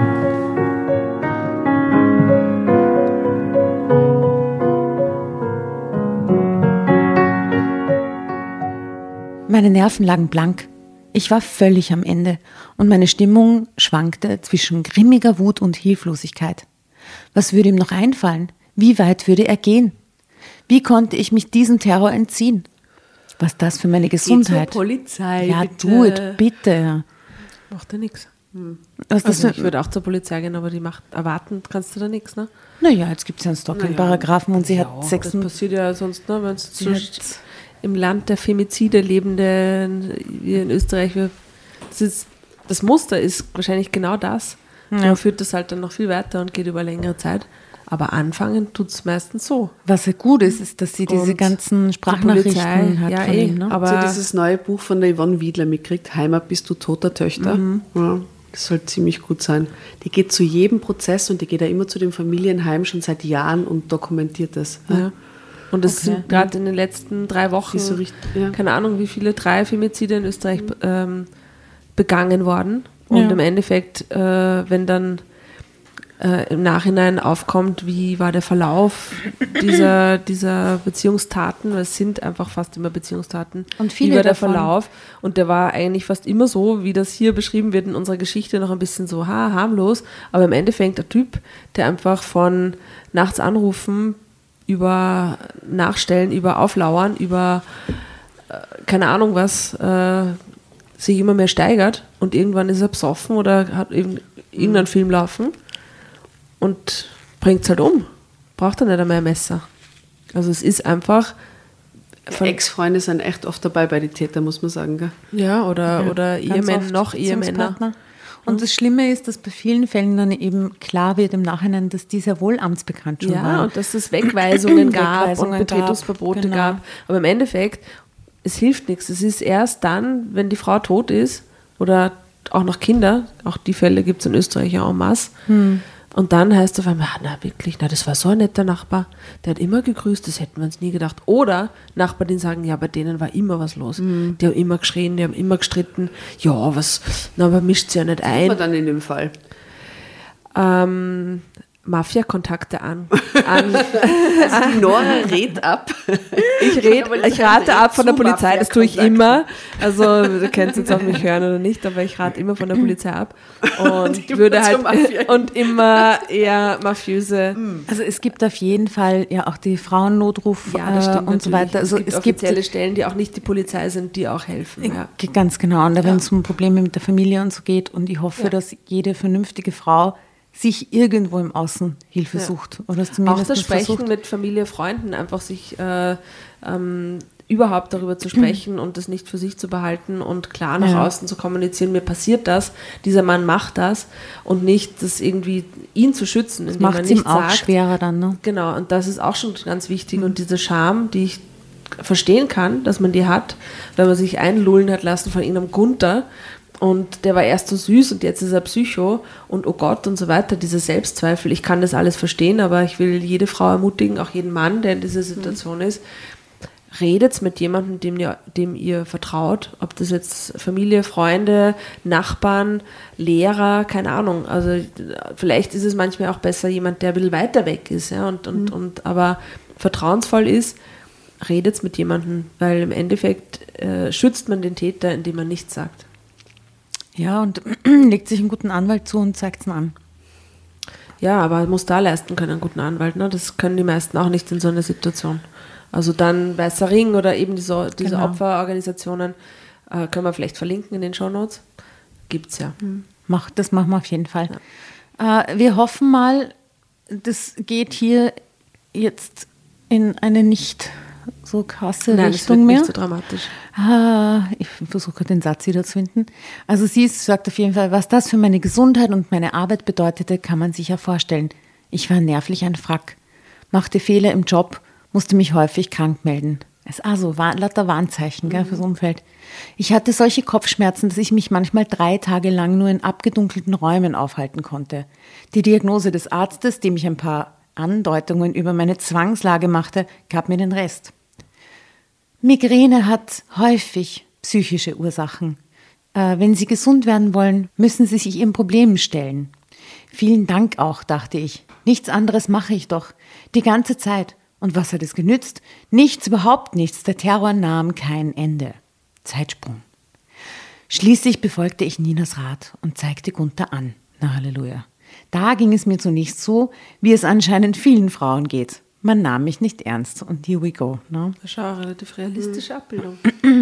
Meine Nerven lagen blank. Ich war völlig am Ende und meine Stimmung schwankte zwischen grimmiger Wut und Hilflosigkeit. Was würde ihm noch einfallen? Wie weit würde er gehen? Wie konnte ich mich diesem Terror entziehen? Was das für meine Gesundheit? Geh zur Polizei, ja, bitte. do it, bitte. Macht ja nichts. Hm. Was also das ich würde auch zur Polizei gehen, aber die macht, erwarten kannst du da nichts, ne? Naja, jetzt gibt es ja einen Stalking-Paragraphen und sie ja, hat sechs... Das passiert ja sonst, ne, wenn es zu... Im Land der Femizide lebende, wie in Österreich, das, ist, das Muster ist wahrscheinlich genau das. Ja. Man führt das halt dann noch viel weiter und geht über längere Zeit. Aber anfangen tut es meistens so. Was ja gut ist, ist, dass sie und diese ganzen Sprachnachrichten Polizei, hat. Ja, von eh, ihm, ne? Aber so dieses neue Buch von der Yvonne Wiedler mitkriegt, Heimat bist du toter Töchter. Mhm. Ja, das soll ziemlich gut sein. Die geht zu jedem Prozess und die geht ja immer zu dem Familienheim schon seit Jahren und dokumentiert das. Ja. Ja. Und es okay. sind gerade in den letzten drei Wochen, so richtig, ja. keine Ahnung, wie viele, drei Femizide in Österreich mhm. ähm, begangen worden. Und ja. im Endeffekt, äh, wenn dann äh, im Nachhinein aufkommt, wie war der Verlauf dieser, dieser Beziehungstaten, weil es sind einfach fast immer Beziehungstaten. Und viele wie war der davon. Verlauf? Und der war eigentlich fast immer so, wie das hier beschrieben wird in unserer Geschichte, noch ein bisschen so ha, harmlos. Aber im Endeffekt der Typ, der einfach von nachts anrufen über Nachstellen, über Auflauern, über äh, keine Ahnung was, äh, sich immer mehr steigert und irgendwann ist er besoffen oder hat eben irgendeinen Film laufen und bringt es halt um. Braucht er nicht einmal ein Messer. Also es ist einfach... Ex-Freunde sind echt oft dabei bei den Tätern, muss man sagen. Gell? Ja, oder, ja, oder Ehemänner, noch Ehemänner. Und mhm. das Schlimme ist, dass bei vielen Fällen dann eben klar wird im Nachhinein, dass die sehr wohl amtsbekannt schon ja, waren. Ja, und dass es Wegweisungen gab Wegweisungen und Betretungsverbote gab, genau. gab. Aber im Endeffekt, es hilft nichts. Es ist erst dann, wenn die Frau tot ist oder auch noch Kinder, auch die Fälle gibt es in Österreich ja en masse. Hm. Und dann heißt es auf einmal, na wirklich, na das war so ein netter Nachbar, der hat immer gegrüßt, das hätten wir uns nie gedacht. Oder Nachbarn, die sagen, ja, bei denen war immer was los. Mhm. Die haben immer geschrien, die haben immer gestritten. Ja, was, na, aber mischt sie ja nicht ein. Was war dann in dem Fall? Ähm, Mafia-Kontakte an. an also die Nora rät ab. Ich, red, ich rate ab von der Polizei, das tue ich immer. Also du kennst jetzt auch mich hören oder nicht, aber ich rate immer von der Polizei ab. Und würde halt und immer eher mafiöse. Also es gibt auf jeden Fall ja auch die Frauennotruf ja, das stimmt, äh, und so weiter. Also es gibt es offizielle gibt Stellen, die auch nicht die Polizei sind, die auch helfen. Ja. Ganz genau. Und wenn es ja. um Probleme mit der Familie und so geht und ich hoffe, ja. dass jede vernünftige Frau sich irgendwo im Außen Hilfe ja. sucht. Oder zumindest auch das Sprechen versucht. mit Familie, Freunden, einfach sich äh, ähm, überhaupt darüber zu sprechen mhm. und das nicht für sich zu behalten und klar nach ja. außen zu kommunizieren, mir passiert das, dieser Mann macht das und nicht das irgendwie ihn zu schützen, das indem man macht nicht ihm auch sagt, schwerer dann, ne? Genau, und das ist auch schon ganz wichtig mhm. und diese Scham, die ich verstehen kann, dass man die hat, wenn man sich einlullen hat lassen von irgendeinem Gunther. Und der war erst so süß und jetzt ist er Psycho und oh Gott und so weiter, diese Selbstzweifel. Ich kann das alles verstehen, aber ich will jede Frau ermutigen, auch jeden Mann, der in dieser Situation mhm. ist, redet mit jemandem, dem ihr, dem ihr vertraut, ob das jetzt Familie, Freunde, Nachbarn, Lehrer, keine Ahnung. Also vielleicht ist es manchmal auch besser jemand, der ein bisschen weiter weg ist, ja, und, und, mhm. und aber vertrauensvoll ist, redet mit jemandem, weil im Endeffekt äh, schützt man den Täter, indem man nichts sagt. Ja, und legt sich einen guten Anwalt zu und zeigt es ihm an. Ja, aber muss da leisten können, einen guten Anwalt. Ne? Das können die meisten auch nicht in so einer Situation. Also dann Weißer Ring oder eben diese, diese genau. Opferorganisationen äh, können wir vielleicht verlinken in den Shownotes. Gibt's ja. Mach, das machen wir auf jeden Fall. Ja. Äh, wir hoffen mal, das geht hier jetzt in eine nicht so krasse Nein, Richtung mehr. Nein, das wird nicht so dramatisch. Ah, ich versuche den Satz wieder zu finden. Also sie sagt auf jeden Fall, was das für meine Gesundheit und meine Arbeit bedeutete, kann man sich ja vorstellen. Ich war nervlich ein Frack, machte Fehler im Job, musste mich häufig krank melden. Es ist also lauter Warnzeichen mhm. gell, fürs Umfeld. Ich hatte solche Kopfschmerzen, dass ich mich manchmal drei Tage lang nur in abgedunkelten Räumen aufhalten konnte. Die Diagnose des Arztes, dem ich ein paar Andeutungen über meine Zwangslage machte, gab mir den Rest. Migräne hat häufig psychische Ursachen. Äh, wenn Sie gesund werden wollen, müssen Sie sich Ihren Problemen stellen. Vielen Dank auch, dachte ich. Nichts anderes mache ich doch. Die ganze Zeit. Und was hat es genützt? Nichts, überhaupt nichts. Der Terror nahm kein Ende. Zeitsprung. Schließlich befolgte ich Ninas Rat und zeigte Gunther an. Na Halleluja. Da ging es mir zunächst so, wie es anscheinend vielen Frauen geht. Man nahm mich nicht ernst und here we go. Ne? Das ist auch eine relativ realistische Abbildung.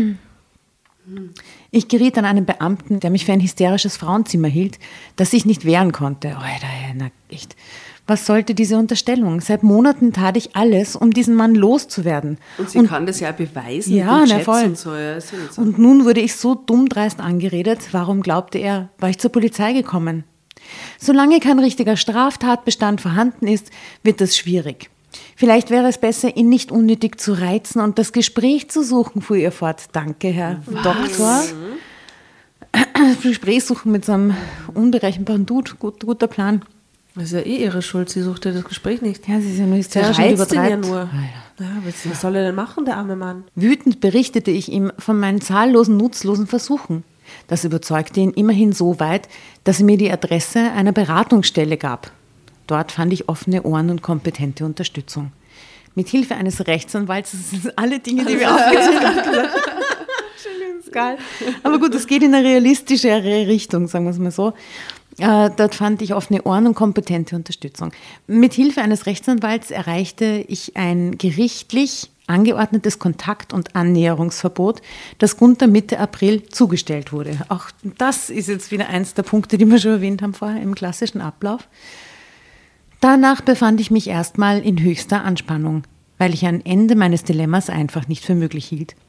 Ich geriet an einen Beamten, der mich für ein hysterisches Frauenzimmer hielt, das ich nicht wehren konnte. Alter, na echt. Was sollte diese Unterstellung? Seit Monaten tat ich alles, um diesen Mann loszuwerden. Und sie und, kann das ja beweisen. Ja, na voll. Und, so, ja, ist ja nicht so. Und nun wurde ich so dumm dreist angeredet. Warum glaubte er, war ich zur Polizei gekommen? Solange kein richtiger Straftatbestand vorhanden ist, wird das schwierig. Vielleicht wäre es besser, ihn nicht unnötig zu reizen und das Gespräch zu suchen, fuhr ihr fort. Danke, Herr Was? Doktor. Das Gespräch suchen mit so einem unberechenbaren Dude, gut, guter Plan. Das ist ja eh ihre Schuld, sie sucht ja das Gespräch nicht. Ja, sie ist ja nur hysterisch und übertreibt. Ja nur. Ja, was soll er denn machen, der arme Mann? Wütend berichtete ich ihm von meinen zahllosen, nutzlosen Versuchen. Das überzeugte ihn immerhin so weit, dass er mir die Adresse einer Beratungsstelle gab. Dort fand ich offene Ohren und kompetente Unterstützung. Mit Hilfe eines Rechtsanwalts, das sind alle Dinge, die wir aufgezählt haben. Geil. Aber gut, es geht in eine realistischere Richtung, sagen wir es mal so. Äh, dort fand ich offene Ohren und kompetente Unterstützung. Mit Hilfe eines Rechtsanwalts erreichte ich ein gerichtlich angeordnetes Kontakt- und Annäherungsverbot, das Gunther Mitte April zugestellt wurde. Auch das ist jetzt wieder eins der Punkte, die wir schon erwähnt haben vorher im klassischen Ablauf. Danach befand ich mich erstmal in höchster Anspannung, weil ich ein Ende meines Dilemmas einfach nicht für möglich hielt.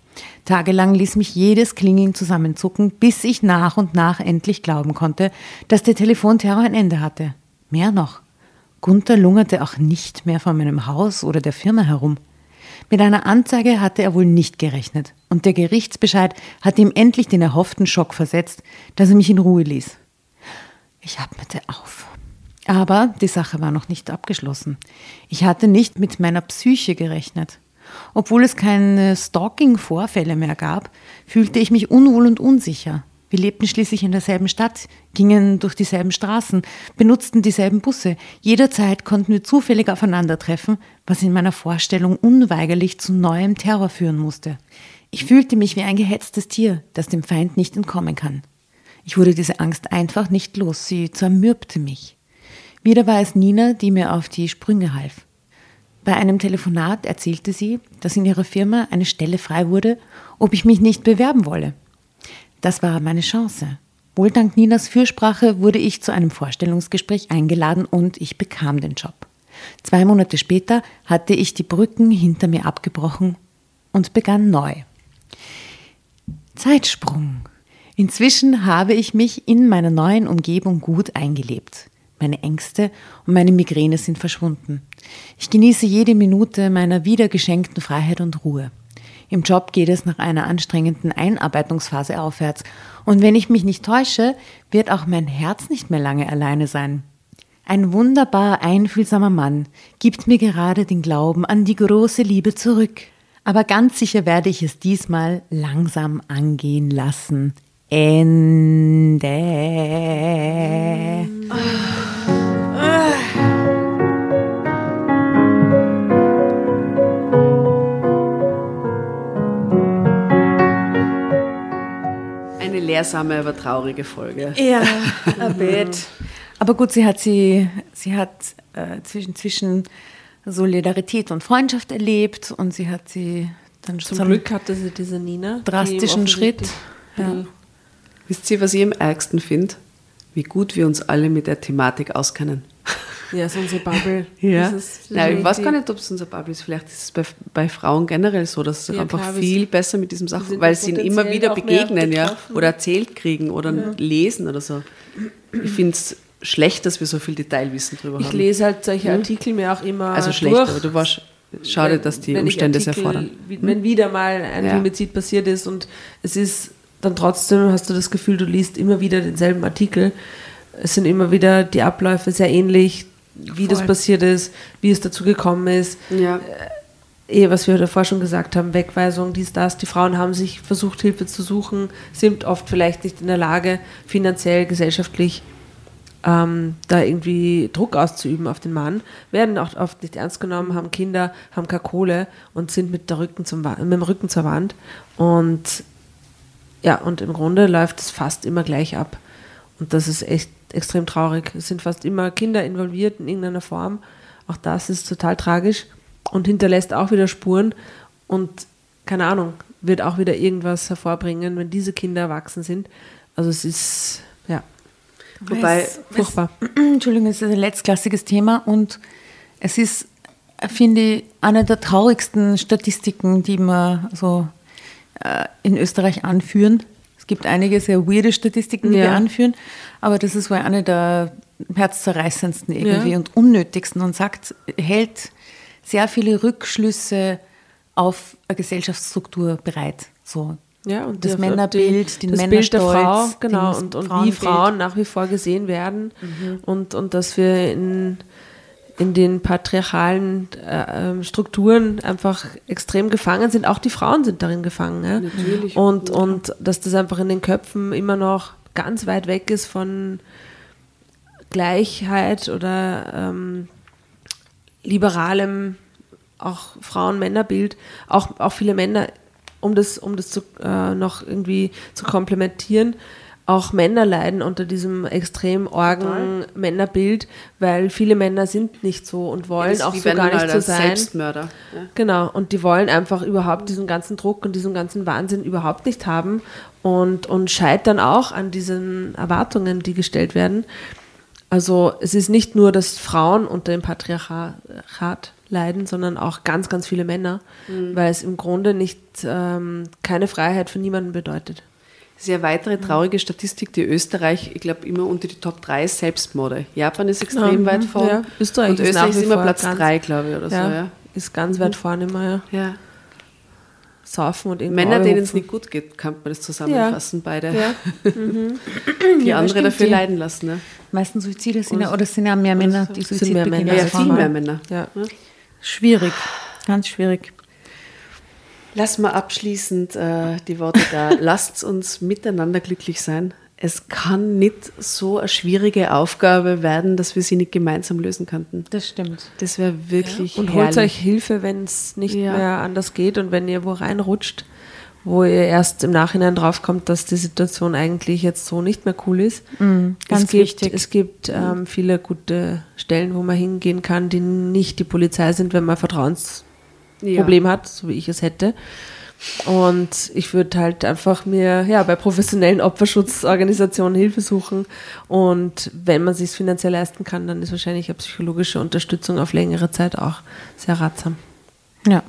Tagelang ließ mich jedes Klingeln zusammenzucken, bis ich nach und nach endlich glauben konnte, dass der Telefonterror ein Ende hatte. Mehr noch. Gunther lungerte auch nicht mehr vor meinem Haus oder der Firma herum. Mit einer Anzeige hatte er wohl nicht gerechnet und der Gerichtsbescheid hatte ihm endlich den erhofften Schock versetzt, dass er mich in Ruhe ließ. Ich atmete auf. Aber die Sache war noch nicht abgeschlossen. Ich hatte nicht mit meiner Psyche gerechnet. Obwohl es keine Stalking-Vorfälle mehr gab, fühlte ich mich unwohl und unsicher. Wir lebten schließlich in derselben Stadt, gingen durch dieselben Straßen, benutzten dieselben Busse. Jederzeit konnten wir zufällig aufeinandertreffen, was in meiner Vorstellung unweigerlich zu neuem Terror führen musste. Ich fühlte mich wie ein gehetztes Tier, das dem Feind nicht entkommen kann. Ich wurde diese Angst einfach nicht los, sie zermürbte mich. Wieder war es Nina, die mir auf die Sprünge half. Bei einem Telefonat erzählte sie, dass in ihrer Firma eine Stelle frei wurde, ob ich mich nicht bewerben wolle. Das war meine Chance. Wohl dank Ninas Fürsprache wurde ich zu einem Vorstellungsgespräch eingeladen und ich bekam den Job. Zwei Monate später hatte ich die Brücken hinter mir abgebrochen und begann neu. Zeitsprung. Inzwischen habe ich mich in meiner neuen Umgebung gut eingelebt. Meine Ängste und meine Migräne sind verschwunden. Ich genieße jede Minute meiner wiedergeschenkten Freiheit und Ruhe. Im Job geht es nach einer anstrengenden Einarbeitungsphase aufwärts. Und wenn ich mich nicht täusche, wird auch mein Herz nicht mehr lange alleine sein. Ein wunderbar einfühlsamer Mann gibt mir gerade den Glauben an die große Liebe zurück. Aber ganz sicher werde ich es diesmal langsam angehen lassen. Ende. Eine lehrsame, aber traurige Folge. Ja, ein Bett. Aber gut, sie hat, sie, sie hat äh, zwischen, zwischen Solidarität und Freundschaft erlebt und sie hat sie dann zum Glück hatte sie diese Nina. Drastischen Schritt. Ja. Wisst ihr, was ich am ärgsten finde? Wie gut wir uns alle mit der Thematik auskennen. Ja, so unsere Bubble. Ja. Nein, ich weiß gar nicht, ob es unser Bubble ist. Vielleicht ist es bei, bei Frauen generell so, dass sie ja, einfach klar, viel besser mit diesem Sachen, weil sie ihnen immer wieder begegnen, ja, oder erzählt kriegen oder ja. lesen oder so. Ich finde es schlecht, dass wir so viel Detailwissen drüber ich haben. Ich lese halt solche Artikel mir auch immer Also schlecht, durch. aber du warst, schade, wenn, dass die Umstände es erfordern. Hm? Wenn wieder mal ein ja. Femizid passiert ist und es ist dann trotzdem, hast du das Gefühl, du liest immer wieder denselben Artikel. Es sind immer wieder die Abläufe sehr ähnlich, wie Voll. das passiert ist, wie es dazu gekommen ist. Ja. Äh, eh, was wir davor schon gesagt haben, Wegweisung, dies, das. Die Frauen haben sich versucht, Hilfe zu suchen, sind oft vielleicht nicht in der Lage, finanziell, gesellschaftlich ähm, da irgendwie Druck auszuüben auf den Mann, werden auch oft nicht ernst genommen, haben Kinder, haben keine Kohle und sind mit, der Rücken zum, mit dem Rücken zur Wand. Und ja, und im Grunde läuft es fast immer gleich ab. Und das ist echt extrem traurig. Es sind fast immer Kinder involviert in irgendeiner Form. Auch das ist total tragisch und hinterlässt auch wieder Spuren und, keine Ahnung, wird auch wieder irgendwas hervorbringen, wenn diese Kinder erwachsen sind. Also es ist, ja, wobei, es, furchtbar. Es, Entschuldigung, es ist ein letztklassiges Thema und es ist, finde ich, eine der traurigsten Statistiken, die man so äh, in Österreich anführen. Es gibt einige sehr weirde Statistiken, die ja. wir anführen, aber das ist wohl eine der herzzerreißendsten irgendwie ja. und unnötigsten und sagt, hält sehr viele Rückschlüsse auf eine Gesellschaftsstruktur bereit. So. Ja, und das die, Männerbild, die, den das Männerstolz, Bild der Frau, genau, und, und wie Frauen nach wie vor gesehen werden mhm. und, und dass wir in, in den patriarchalen äh, Strukturen einfach extrem gefangen sind. Auch die Frauen sind darin gefangen. Ja? Natürlich. Und, und dass das einfach in den Köpfen immer noch ganz weit weg ist von Gleichheit oder ähm, liberalem auch Frauen-Männer-Bild. Auch, auch viele Männer, um das, um das zu, äh, noch irgendwie zu komplementieren, auch Männer leiden unter diesem extrem orgen Männerbild, weil viele Männer sind nicht so und wollen ja, auch so gar nicht so sein. Selbstmörder. Ja. Genau, und die wollen einfach überhaupt diesen ganzen Druck und diesen ganzen Wahnsinn überhaupt nicht haben und, und scheitern auch an diesen Erwartungen, die gestellt werden. Also es ist nicht nur, dass Frauen unter dem Patriarchat leiden, sondern auch ganz, ganz viele Männer, mhm. weil es im Grunde nicht ähm, keine Freiheit für niemanden bedeutet. Das ist ja eine weitere traurige Statistik, die Österreich, ich glaube, immer unter die Top drei ist Selbstmorde. Japan ist extrem ja, weit vorne. Ja. Österreich und ist Österreich ist immer Platz drei, glaube ich, oder ja, so. Ja. Ist ganz weit vorne immer, ja. ja. Saufen und Männer, denen es nicht gut geht, kann man das zusammenfassen, ja. beide. Ja. Mhm. Die ja, andere dafür die leiden lassen. Ne? Meisten Suizide sind ja, oder sind ja mehr Männer, die Suizid mehr begehen. Männer. Ja, viel mehr Männer. Ja. Ja. Schwierig, ganz schwierig. Lass mal abschließend äh, die Worte da. Lasst uns miteinander glücklich sein. Es kann nicht so eine schwierige Aufgabe werden, dass wir sie nicht gemeinsam lösen könnten. Das stimmt. Das wäre wirklich ja. Und herrlich. holt euch Hilfe, wenn es nicht ja. mehr anders geht und wenn ihr wo reinrutscht, wo ihr erst im Nachhinein draufkommt, dass die Situation eigentlich jetzt so nicht mehr cool ist. Mhm, ganz es gibt, wichtig. Es gibt ähm, viele gute Stellen, wo man hingehen kann, die nicht die Polizei sind, wenn man ein Vertrauensproblem ja. hat, so wie ich es hätte. Und ich würde halt einfach mir ja bei professionellen Opferschutzorganisationen Hilfe suchen. Und wenn man es sich finanziell leisten kann, dann ist wahrscheinlich eine psychologische Unterstützung auf längere Zeit auch sehr ratsam. Ja.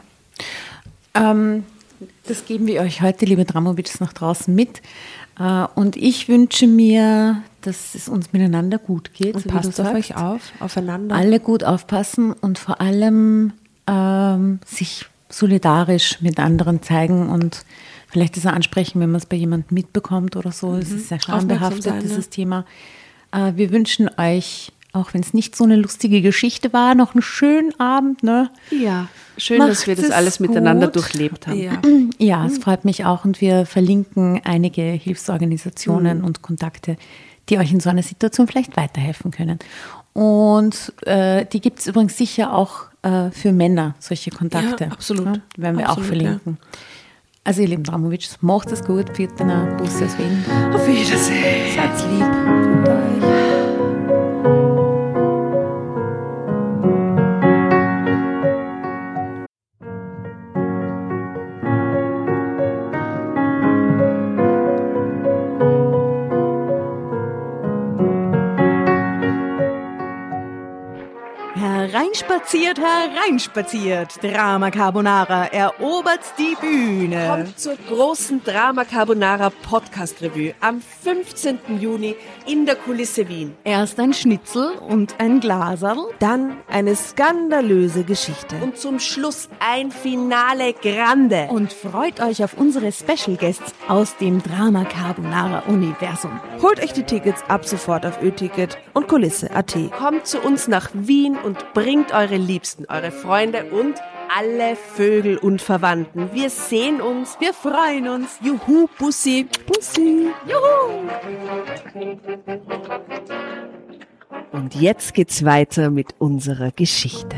Ähm, das geben wir euch heute, liebe Dramovics, nach draußen mit. Äh, und ich wünsche mir, dass es uns miteinander gut geht. Und so passt auf euch auf, aufeinander. Alle gut aufpassen und vor allem ähm, sich solidarisch mit anderen zeigen und vielleicht das auch ansprechen, wenn man es bei jemandem mitbekommt oder so. Es mhm. ist sehr schambehaftet, sein, dieses ne? Thema. Äh, wir wünschen euch, auch wenn es nicht so eine lustige Geschichte war, noch einen schönen Abend. Ne? Ja, schön, Macht dass wir das alles gut. miteinander durchlebt haben. Ja, ja es freut mich auch und wir verlinken einige Hilfsorganisationen mhm. und Kontakte, die euch in so einer Situation vielleicht weiterhelfen können. Und äh, die gibt es übrigens sicher auch äh, für Männer, solche Kontakte. Ja, absolut. Ja, werden wir absolut, auch verlinken. Ja. Also ihr lieben Dramovics, macht es gut, für den Bus aus Wien. Auf Wiedersehen. Seid lieb. Und euch. Hereinspaziert, hereinspaziert. Drama Carbonara erobert die Bühne. Kommt zur großen Drama Carbonara Podcast Revue am fünfzehnten Juni in der Kulisse Wien. Erst ein Schnitzel und ein Glaserl. Dann eine skandalöse Geschichte. Und zum Schluss ein Finale Grande. Und freut euch auf unsere Special Guests aus dem Drama Carbonara Universum. Holt euch die Tickets ab sofort auf Ö-Ticket und Kulisse punkt at. Kommt zu uns nach Wien und bringt eure Liebsten, eure Freunde und alle Vögel und Verwandten. Wir sehen uns. Wir freuen uns. Juhu, Bussi. Bussi. Juhu. Und jetzt geht's weiter mit unserer Geschichte.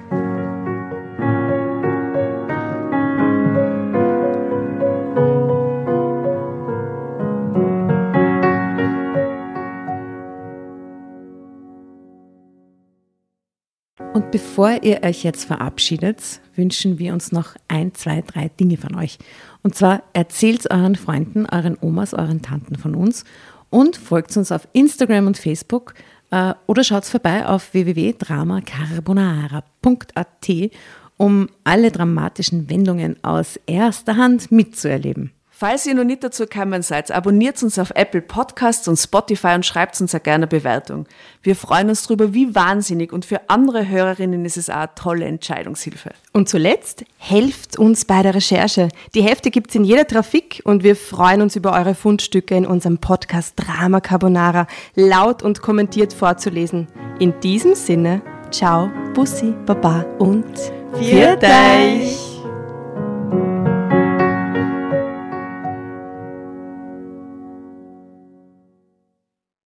Und bevor ihr euch jetzt verabschiedet, wünschen wir uns noch ein, zwei, drei Dinge von euch. Und zwar erzählt euren Freunden, euren Omas, euren Tanten von uns und folgt uns auf Instagram und Facebook äh, oder schaut vorbei auf w w w punkt drama carbonara punkt a t, um alle dramatischen Wendungen aus erster Hand mitzuerleben. Falls ihr noch nicht dazu gekommen seid, abonniert uns auf Apple Podcasts und Spotify und schreibt uns auch gerne eine Bewertung. Wir freuen uns darüber wie wahnsinnig und für andere Hörerinnen ist es auch eine tolle Entscheidungshilfe. Und zuletzt, helft uns bei der Recherche. Die Hefte gibt's in jeder Trafik und wir freuen uns über eure Fundstücke in unserem Podcast Drama Carbonara laut und kommentiert vorzulesen. In diesem Sinne, ciao, Bussi, Baba und Viert euch!